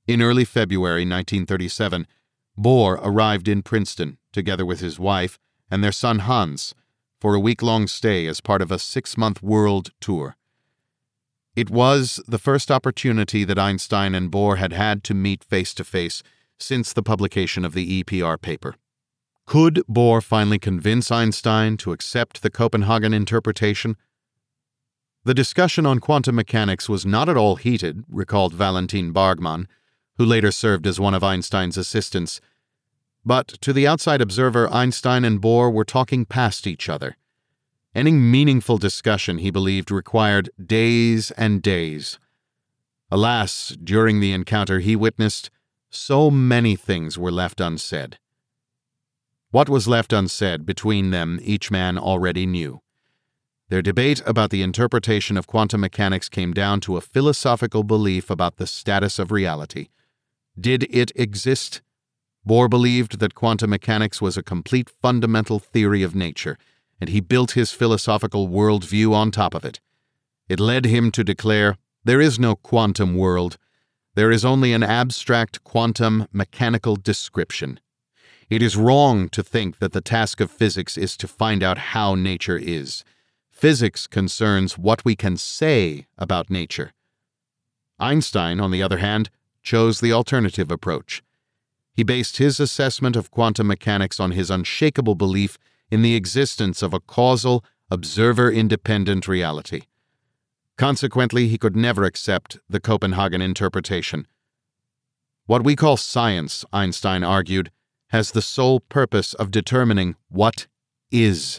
In early February 1937, Bohr arrived in Princeton, together with his wife and their son Hans, for a week-long stay as part of a 6-month world tour. It was the first opportunity that Einstein and Bohr had had to meet face-to-face since the publication of the EPR paper. Could Bohr finally convince Einstein to accept the Copenhagen interpretation? The discussion on quantum mechanics was not at all heated, recalled Valentin Bargmann, who later served as one of Einstein's assistants. But to the outside observer, Einstein and Bohr were talking past each other. Any meaningful discussion, he believed, required days and days. Alas, during the encounter he witnessed, so many things were left unsaid. What was left unsaid between them each man already knew. Their debate about the interpretation of quantum mechanics came down to a philosophical belief about the status of reality. Did it exist? Bohr believed that quantum mechanics was a complete fundamental theory of nature, and he built his philosophical worldview on top of it. It led him to declare, "There is no quantum world. There is only an abstract quantum mechanical description. It is wrong to think that the task of physics is to find out how nature is. Physics concerns what we can say about nature." Einstein, on the other hand, chose the alternative approach. He based his assessment of quantum mechanics on his unshakable belief in the existence of a causal, observer-independent reality. Consequently, he could never accept the Copenhagen interpretation. What we call science, Einstein argued, has the sole purpose of determining what is.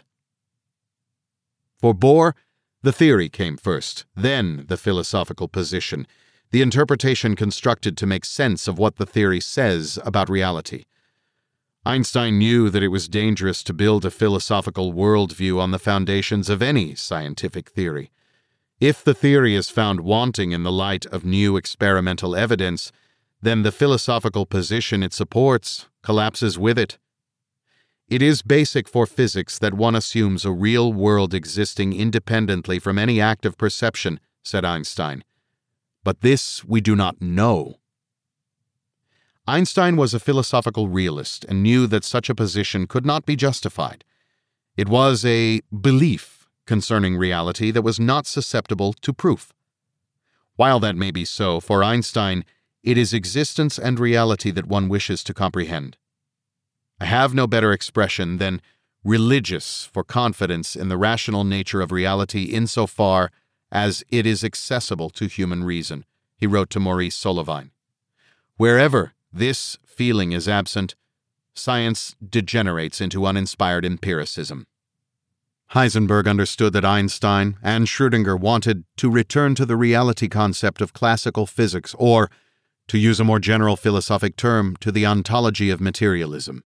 For Bohr, the theory came first, then the philosophical position, the interpretation constructed to make sense of what the theory says about reality. Einstein knew that it was dangerous to build a philosophical worldview on the foundations of any scientific theory. If the theory is found wanting in the light of new experimental evidence, then the philosophical position it supports collapses with it. It is basic for physics that one assumes a real world existing independently from any act of perception, said Einstein. But this we do not know. Einstein was a philosophical realist and knew that such a position could not be justified. It was a belief concerning reality that was not susceptible to proof. While that may be so, for Einstein, it is existence and reality that one wishes to comprehend. I have no better expression than religious for confidence in the rational nature of reality insofar as it is accessible to human reason, he wrote to Maurice Solovine. Wherever this feeling is absent, science degenerates into uninspired empiricism. Heisenberg understood that Einstein and Schrödinger wanted to return to the reality concept of classical physics, or, to use a more general philosophic term, to the ontology of materialism.